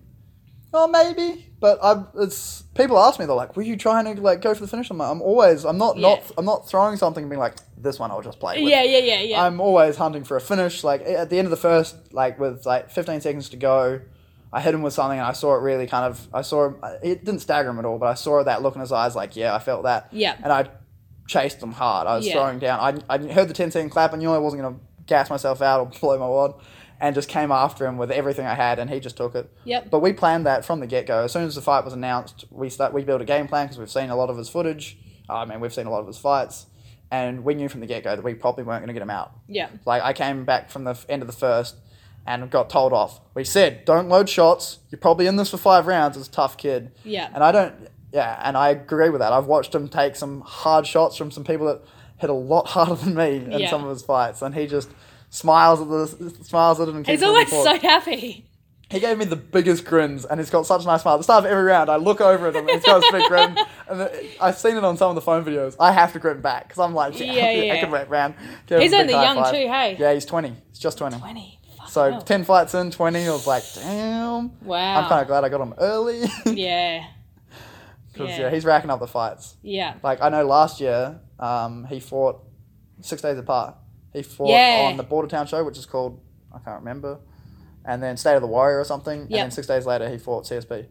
Maybe, but it's people ask me, they're like, were you trying to go for the finish? I'm not throwing something and being like, this one I'll just play with. Yeah. I'm always hunting for a finish. At the end of the first, with 15 seconds to go, I hit him with something and I saw it really it didn't stagger him at all, but I saw that look in his eyes I felt that. Yeah. And I chased him hard. I was throwing down. I heard the 10-second clap. I knew I wasn't going to gas myself out or blow my wad, and just came after him with everything I had, and he just took it. Yep. But we planned that from the get-go. As soon as the fight was announced, we built a game plan because we've seen a lot of his footage. We've seen a lot of his fights, and we knew from the get-go that we probably weren't going to get him out. Yeah. I came back from the end of the first and got told off. We said, don't load shots. You're probably in this for 5 rounds as a tough kid. Yeah. And I agree with that. I've watched him take some hard shots from some people that hit a lot harder than me in some of his fights, and he just smiles at it and keeps He's always so happy. He gave me the biggest grins, and he's got such a nice smile. At the start of every round, I look over at him, and he's got a big grin. And I've seen it on some of the phone videos. I have to grin back, because I'm like, I can wait round. He's only young too, hey? Yeah, he's 20. He's just 20. 20. So hell. 10 fights in, 20, I was like, damn. Wow. I'm kind of glad I got him early. Yeah. Because he's racking up the fights. Yeah. Like, I know last year, he fought 6 days apart. He fought on the Bordertown show, which is called, I can't remember, and then State of the Warrior or something, and then 6 days later he fought CSP.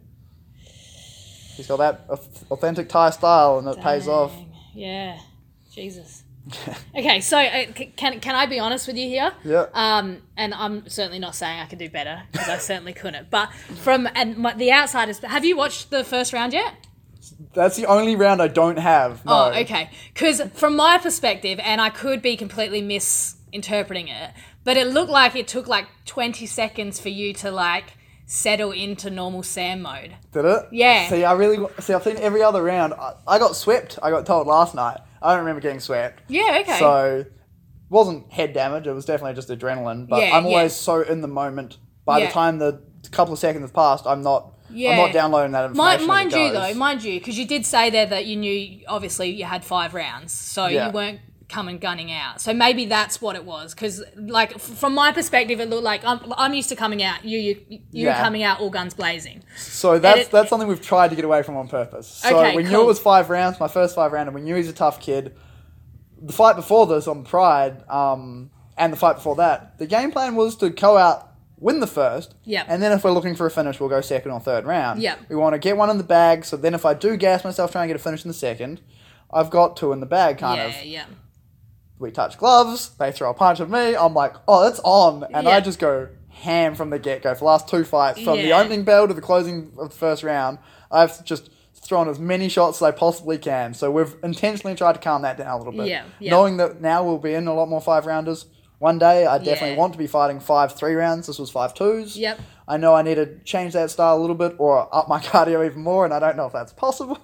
He's got that authentic Thai style, and it pays off. Yeah. Jesus. Okay, so can I be honest with you here? Yeah. And I'm certainly not saying I could do better, because I certainly couldn't. But the outsiders, have you watched the first round yet? That's the only round I don't have. No. Oh, okay. Because from my perspective, and I could be completely misinterpreting it, but it looked like it took like 20 seconds for you to like settle into normal Sam mode. Did it? Yeah. I've seen every other round. I got swept. I got told last night. I don't remember getting swept. Yeah, okay. So, it wasn't head damage. It was definitely just adrenaline. But I'm always so in the moment. By the time the couple of seconds have passed, I'm not downloading that information. Mind you, because you did say there that you knew, obviously, you had 5 rounds. So you weren't coming gunning out. So maybe that's what it was. Because, like, from my perspective, it looked like I'm used to coming out. You coming out all guns blazing. So that's something we've tried to get away from on purpose. So we knew it was 5 rounds, my first 5 round, and we knew he's a tough kid. The fight before this on Pride, and the fight before that, the game plan was to go out, win the first, and then if we're looking for a finish, we'll go second or third round. We want to get one in the bag, so then if I do gas myself trying to get a finish in the second, I've got 2 in the bag, kind of. We touch gloves, they throw a punch at me, I'm like, oh, it's on. And I just go ham from the get-go for the last 2 fights. From the opening bell to the closing of the first round, I've just thrown as many shots as I possibly can. So we've intentionally tried to calm that down a little bit. Knowing that now we'll be in a lot more 5-rounders. One day, I definitely want to be fighting 5 3-rounds. This was 5 2s. I know I need to change that style a little bit or up my cardio even more, and I don't know if that's possible.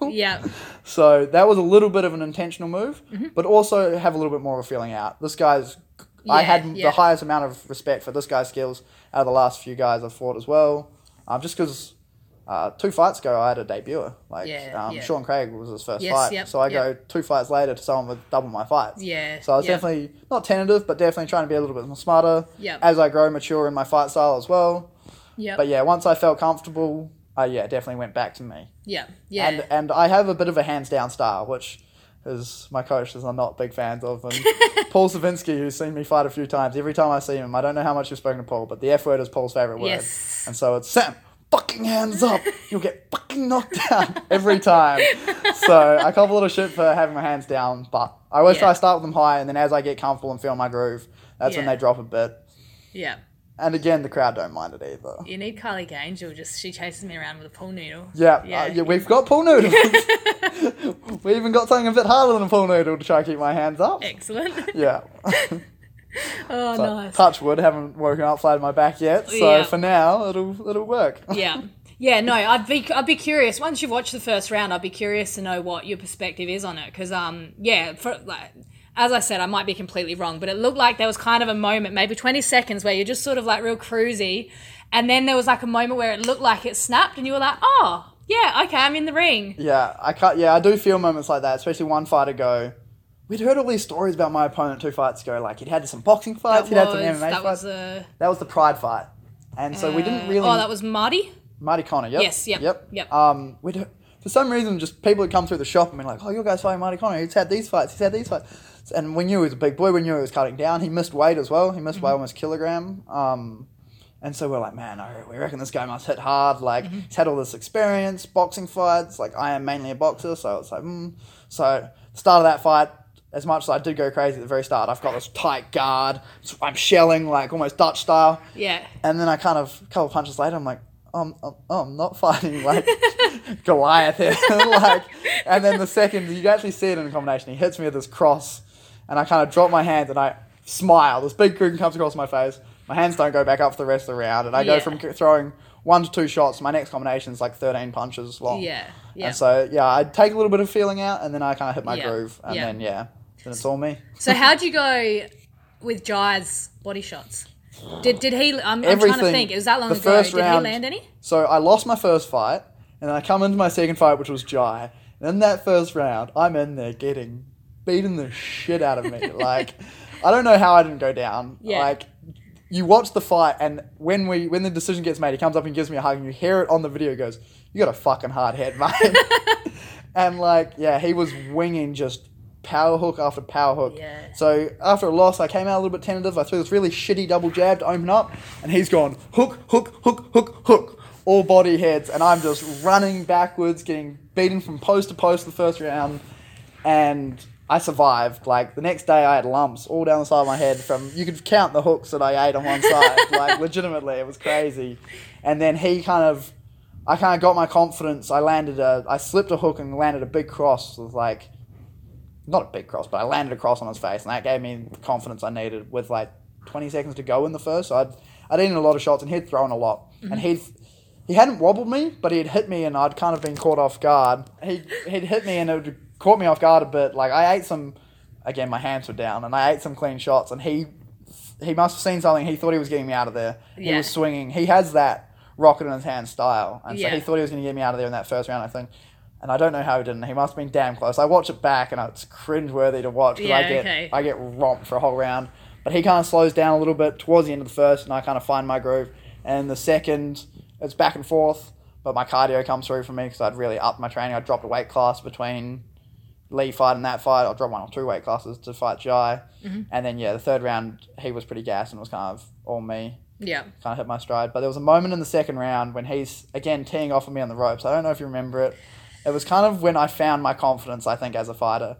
So that was a little bit of an intentional move, but also have a little bit more of a feeling out. This guy's... I had the highest amount of respect for this guy's skills out of the last few guys I've fought as well. Just because 2 fights ago, I had a debut. Sean Craig was his first fight. So I go 2 fights later to someone with double my fights. So I was definitely, not tentative, but definitely trying to be a little bit more smarter as I grow, mature in my fight style as well. But once I felt comfortable, I definitely went back to me. And I have a bit of a hands down style, which is my coaches are not big fans of. And Paul Savinsky, who's seen me fight a few times, every time I see him, I don't know how much you've spoken to Paul, but the F word is Paul's favourite word. And so it's Sam, fucking hands up, you'll get fucking knocked down every time. So I cop a little shit for having my hands down, but I always try to start with them high, and then as I get comfortable and feel my groove, that's when they drop a bit. And again, the crowd don't mind it either. You need Kylie Gaines, she chases me around with a pool noodle. We've got pool noodles. We even got something a bit harder than a pool noodle to try to keep my hands up. Excellent. So, nice. Touch wood, haven't woken up flat in my back yet, so for now, it'll work. No, I'd be curious. Once you've watched the first round, I'd be curious to know what your perspective is on it. Because, as I said, I might be completely wrong, but it looked like there was kind of a moment, maybe 20 seconds, where you're just sort of like real cruisy. And then there was like a moment where it looked like it snapped and you were like, oh, yeah, okay, I'm in the ring. I do feel moments like that, especially one fight ago. We'd heard all these stories about my opponent 2 fights ago. Like, he'd had some boxing fights, he'd had some MMA fights. That was the Pride fight. And so we didn't really... Oh, that was Marty? Marty Connor, yep. Yes, yep. We'd, for some reason, just people had come through the shop and been like, oh, your guy's fighting Marty Connor. He's had these fights. And we knew he was a big boy. We knew he was cutting down. He missed weight as well. He missed weight almost a kilogram. And so we're like, man, we reckon this guy must hit hard. Like, he's had all this experience, boxing fights. Like, I am mainly a boxer, so it's like, So, the start of that fight, as much as I did go crazy at the very start, I've got this tight guard. So I'm shelling, like, almost Dutch style. And then a couple punches later, I'm like, I'm not fighting, like, Goliath here. And then the second, you actually see it in the combination, he hits me with this cross, and I kind of drop my hands, and I smile. This big grin comes across my face. My hands don't go back up for the rest of the round, and I go from throwing 1 to 2 shots. My next combination is like 13 punches long. And so, I take a little bit of feeling out, and then I kind of hit my groove, and then it's all me. So how'd you go with Jai's body shots? Did he... I'm trying to think. It was that long ago. Did he land any? So I lost my first fight, and then I come into my second fight, which was Jai. And in that first round, I'm in there getting beating the shit out of me. Like, I don't know how I didn't go down. Like, you watch the fight, and when the decision gets made, he comes up and gives me a hug, and you hear it on the video. He goes, "You got a fucking hard head, mate." And he was winging just power hook after power hook. Yeah. So after a loss, I came out a little bit tentative. I threw this really shitty double jab to open up, and he's gone hook, hook, hook, hook, hook, all body heads, and I'm just running backwards, getting beaten from post to post the first round, and I survived. The next day I had lumps all down the side of my head you could count the hooks that I ate on one side. Legitimately, it was crazy. And then I kind of got my confidence. I slipped a hook and landed a big cross with not a big cross, but I landed a cross on his face, and that gave me the confidence I needed with 20 seconds to go in the first. So I'd eaten a lot of shots, and he'd thrown a lot. Mm-hmm. And he hadn't wobbled me, but he'd hit me, and I'd kind of been caught off guard. He'd hit me, and it caught me off guard a bit. I ate some, again, my hands were down, and I ate some clean shots, and he must have seen something. He thought he was getting me out of there. Yeah. He was swinging. He has that rocket in his hand style, and so he thought he was going to get me out of there in that first round, I think. And I don't know how he didn't. He must have been damn close. I watch it back, and it's cringeworthy to watch because I get romped for a whole round. But he kind of slows down a little bit towards the end of the first, and I kind of find my groove. And the second, it's back and forth, but my cardio comes through for me because I'd really upped my training. I dropped a weight class between Lee fight and that fight. I dropped 1 or 2 weight classes to fight Jai. Mm-hmm. And then, the third round, he was pretty gassed and was kind of all me. Yeah. Kind of hit my stride. But there was a moment in the second round when he's, again, teeing off of me on the ropes. I don't know if you remember it. It was kind of when I found my confidence, I think, as a fighter.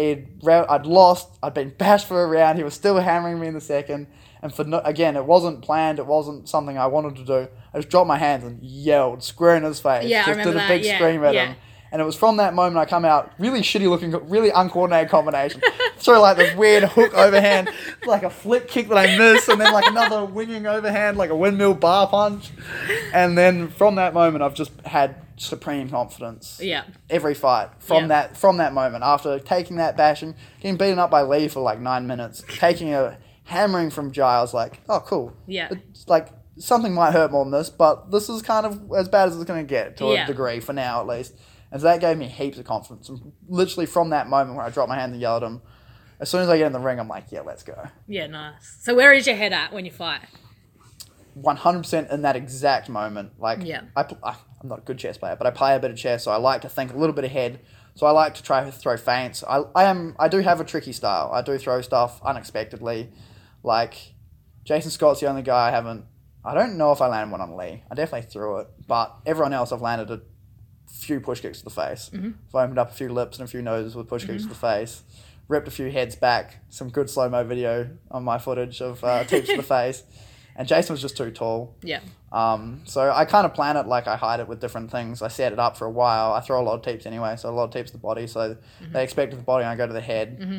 I'd lost. I'd been bashed for a round. He was still hammering me in the second. And again, it wasn't planned. It wasn't something I wanted to do. I just dropped my hands and yelled, square in his face. Yeah, just I remember did a big scream at him. And it was from that moment I come out, really shitty looking, really uncoordinated combination. Throw this weird hook overhand, a flip kick that I miss, and then another winging overhand, a windmill bar punch. And then from that moment, I've just had supreme confidence. Yeah. Every fight from that moment, after taking that bashing, getting beaten up by Lee for 9 minutes, taking a hammering from Jai, I was like, oh, cool. Yeah. It's something might hurt more than this, but this is kind of as bad as it's going to get to a degree for now, at least. And so that gave me heaps of confidence. And literally from that moment where I dropped my hand and yelled at him, as soon as I get in the ring, I'm like, yeah, let's go. Yeah, nice. So where is your head at when you fight? 100% in that exact moment. I'm not a good chess player, but I play a bit of chess, so I like to think a little bit ahead. So I like to try to throw feints. I do have a tricky style. I do throw stuff unexpectedly. Jason Scott's the only guy I don't know if I landed one on Lee. I definitely threw it, but everyone else I've landed a few push kicks to the face. Mm-hmm. I've opened up a few lips and a few noses with push kicks to the face. Ripped a few heads back. Some good slow-mo video on my footage of tips to the face. And Jason was just too tall. Yeah. So I kind of plan it I hide it with different things. I set it up for a while. I throw a lot of teeps anyway, so a lot of teeps to the body. So they expect the body and I go to the head. Mm-hmm.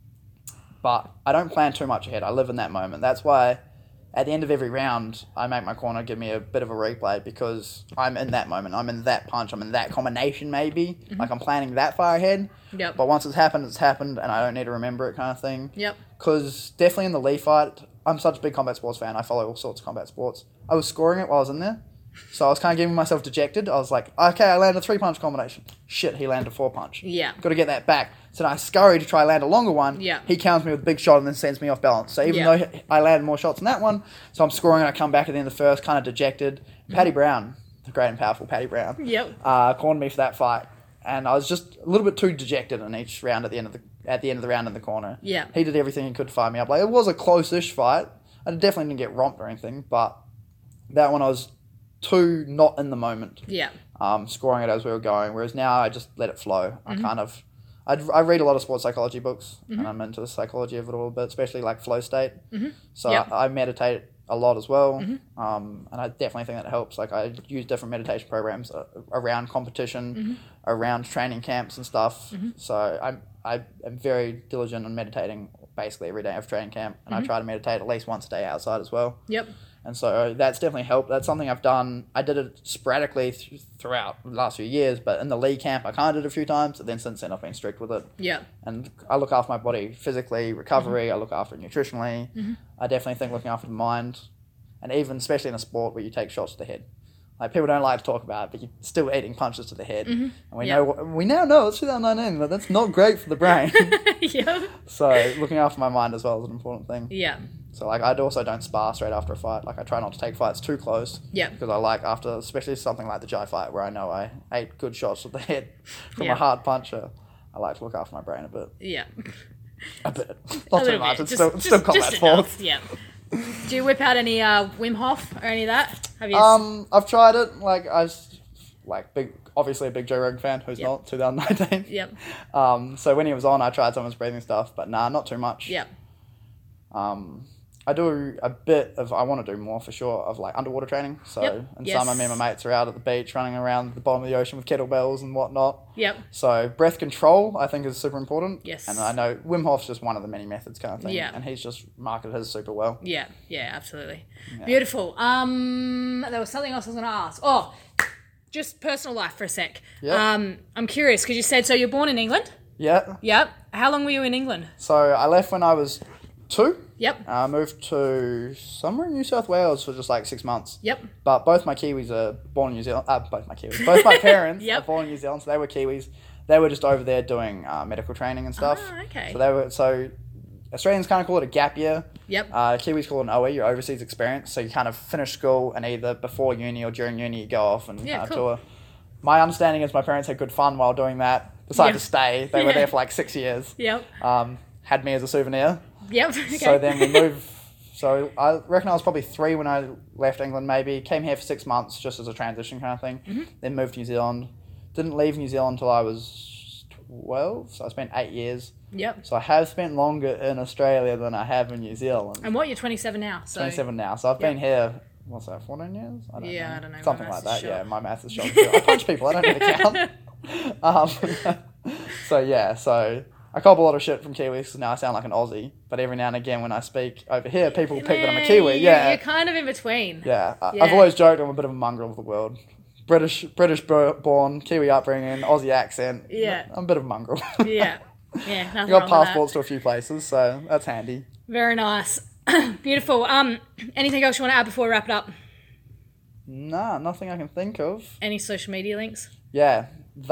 But I don't plan too much ahead. I live in that moment. That's why at the end of every round, I make my corner give me a bit of a replay because I'm in that moment. I'm in that punch. I'm in that combination maybe. Mm-hmm. I'm planning that far ahead. Yep. But once it's happened, and I don't need to remember it kind of thing. Yep. Because definitely in the Lee fight, I'm such a big combat sports fan. I follow all sorts of combat sports. I was scoring it while I was in there. So I was kind of getting myself dejected. I was like, okay, I landed a 3-punch combination. Shit, he landed a 4-punch. Yeah. Got to get that back. So then I scurry to try land a longer one. Yeah. He counters me with a big shot and then sends me off balance. So even though I landed more shots in that one, so I'm scoring and I come back at the end of the first, kind of dejected. Paddy Brown, the great and powerful Paddy Brown, cornered me for that fight. And I was just a little bit too dejected in each round at the end of the round in the corner. Yeah. He did everything he could to fire me up. It was a close-ish fight. I definitely didn't get romped or anything, but that one I was too not in the moment. Yeah. Scoring it as we were going, whereas now I just let it flow. Mm-hmm. I read a lot of sports psychology books, and I'm into the psychology of it a little bit, especially flow state. Mm-hmm. So I meditate a lot as well, and I definitely think that helps. I use different meditation programs around competition, around training camps and stuff. Mm-hmm. So I am very diligent on meditating basically every day of training camp, and I try to meditate at least once a day outside as well. Yep. And so that's definitely helped. That's something I've done. I did it sporadically throughout the last few years, but in the Lee camp, I kind of did it a few times. And then since then, I've been strict with it. Yeah. And I look after my body physically, recovery. I look after it nutritionally. I definitely think looking after the mind, and even especially in a sport where you take shots to the head. People don't like to talk about it, but you're still eating punches to the head. And we now know it's 2019, but that's not great for the brain. Yeah. So looking after my mind as well is an important thing. Yeah. So, like, I also don't spar straight after a fight. Like, I try not to take fights too close. Yeah. Because I like after, especially something like the Jai fight, where I know I ate good shots to the head from Yeah. a hard puncher. I like to look after my brain a bit. Yeah. A bit. Not too much. Bit. It's still combat sports. Yeah. Do you whip out any Wim Hof or any of that? Have you? I've tried it. Like, obviously a big Joe Rogan fan. Who's not? 2019. Yep. So when he was on, I tried some of his breathing stuff, but nah, not too much. Yep. I do a bit of, I want to do more for sure, of like underwater training. So in summer, me and my mates are out at the beach running around the bottom of the ocean with kettlebells and whatnot. Yep. So breath control, I think, is super important. Yes. And I know Wim Hof's just one of the many methods kind of thing. Yeah. And he's just marketed his super well. Yeah. Yeah, absolutely. Yeah. Beautiful. There was something else I was going to ask. Oh, just personal life for a sec. Yeah. I'm curious because you said, so you're born in England? Yeah. Yep. How long were you in England? So I left when I was 2. Yep. I moved to somewhere in New South Wales for just like 6 months. Yep. But both my Kiwis are born in New Zealand. Both my parents Yep. are born in New Zealand, so they were Kiwis. They were just over there doing medical training and stuff. Oh, okay. So Australians kind of call it a gap year. Yep. Kiwis call it an OE, your overseas experience. So you kind of finish school and either before uni or during uni you go off and cool. tour. My understanding is my parents had good fun while doing that. Decided to stay. They were there for like 6 years. Yep. Had me as a souvenir. Yep. Okay. So then we moved. So I reckon I was probably 3 when I left England maybe. Came here for 6 months just as a transition kind of thing. Mm-hmm. Then moved to New Zealand. Didn't leave New Zealand until I was 12. So I spent 8 years. Yep. So I have spent longer in Australia than I have in New Zealand. And what, you're 27 now? So 27 now. So I've been here, what's that, 14 years? I don't know. Something like that. Yeah, my maths is shot. I punch people. I don't need to count. So I cop a lot of shit from Kiwis because now I sound like an Aussie. But every now and again when I speak over here, people pick that I'm a Kiwi. You're kind of in between. Yeah. I've always joked I'm a bit of a mongrel of the world. British born, Kiwi upbringing, Aussie accent. Yeah. I'm a bit of a mongrel. Yeah. Yeah, nothing I got wrong passports to a few places, so that's handy. Very nice. Beautiful. Anything else you want to add before we wrap it up? Nah, nothing I can think of. Any social media links? Yeah,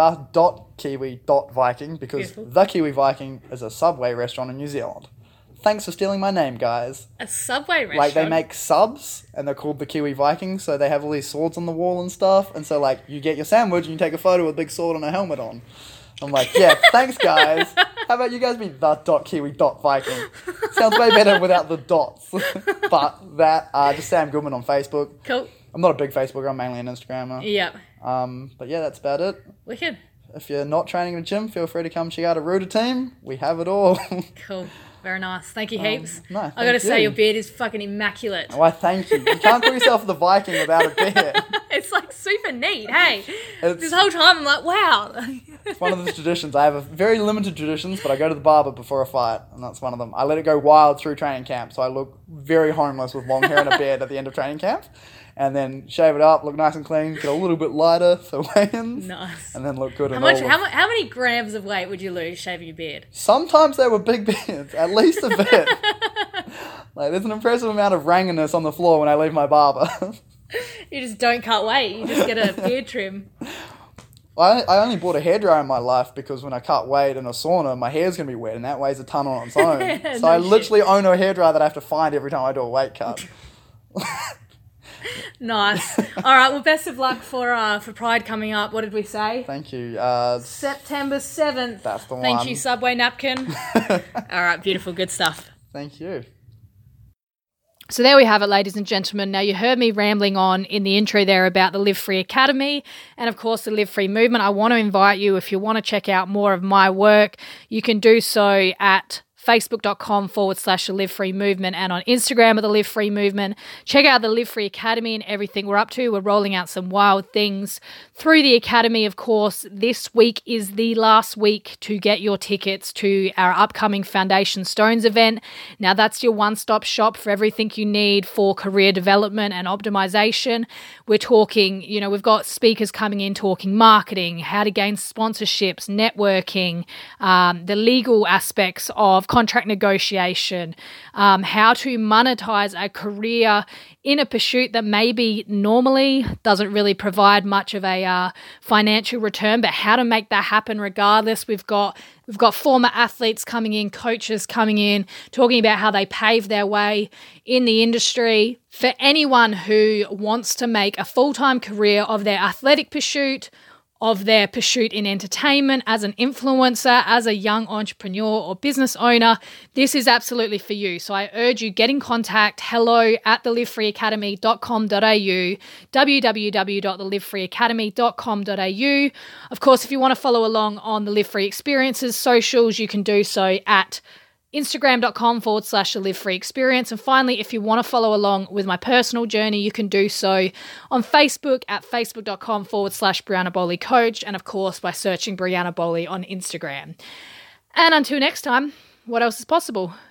Kiwi.Viking, because Beautiful. The Kiwi Viking is a Subway restaurant in New Zealand. Thanks for stealing my name, guys. A Subway restaurant? Like, they make subs, and they're called the Kiwi Viking, so they have all these swords on the wall and stuff, and so, like, you get your sandwich and you take a photo with a big sword and a helmet on. I'm like, yeah, thanks, guys. How about you guys be the.kiwi.viking? Sounds way better without the dots. But that, just Sam Goodman on Facebook. Cool. I'm not a big Facebooker, I'm mainly an Instagrammer. Yep. But yeah, that's about it. Wicked. If you're not training in a gym, feel free to come check out a Ruda team. We have it all. Cool. Very nice. Thank you heaps. No, I got to say, your beard is fucking immaculate. Why, thank you. You can't call yourself the Viking without a beard. It's like super neat. Hey, this whole time I'm like, wow. It's one of the traditions. I have a very limited traditions, but I go to the barber before a fight, and that's one of them. I let it go wild through training camp, so I look very homeless with long hair and a beard at the end of training camp. And then shave it up, look nice and clean, get a little bit lighter for weigh-ins. Nice. And then look good. How many grams of weight would you lose shaving your beard? Sometimes they were big beards, at least a bit. Like, there's an impressive amount of ranginess on the floor when I leave my barber. You just don't cut weight. You just get a beard trim. I only bought a hairdryer in my life because when I cut weight in a sauna, my hair's going to be wet, and that weighs a ton on its own. So I literally own a hairdryer that I have to find every time I do a weight cut. Nice. All right. Well, best of luck for Pride coming up. What did we say? Thank you. September 7th. That's the one. Thank you, Subway napkin. All right. Beautiful. Good stuff. Thank you. So there we have it, ladies and gentlemen. Now, you heard me rambling on in the intro there about the Live Free Academy and, of course, the Live Free movement. I want to invite you, if you want to check out more of my work, you can do so at facebook.com/the Live Free Movement and on Instagram at the Live Free Movement. Check out the Live Free Academy and everything we're up to. We're rolling out some wild things through the Academy, of course. This week is the last week to get your tickets to our upcoming Foundation Stones event. Now, that's your one-stop shop for everything you need for career development and optimization. We're talking, we've got speakers coming in talking marketing, how to gain sponsorships, networking, the legal aspects of contract negotiation, how to monetize a career in a pursuit that maybe normally doesn't really provide much of a financial return, but how to make that happen regardless. We've got former athletes coming in, coaches coming in, talking about how they paved their way in the industry. For anyone who wants to make a full-time career of their athletic pursuit, of their pursuit in entertainment, as an influencer, as a young entrepreneur or business owner, this is absolutely for you. So I urge you, get in contact, hello@thelivefreeacademy.com.au, www.thelivefreeacademy.com.au. Of course, if you want to follow along on the Live Free Experiences socials, you can do so at Instagram.com/the Live Free Experience. And finally, if you want to follow along with my personal journey, you can do so on Facebook at facebook.com/Brianna Bowley Coach. And of course, by searching Brianna Bowley on Instagram. And until next time, what else is possible?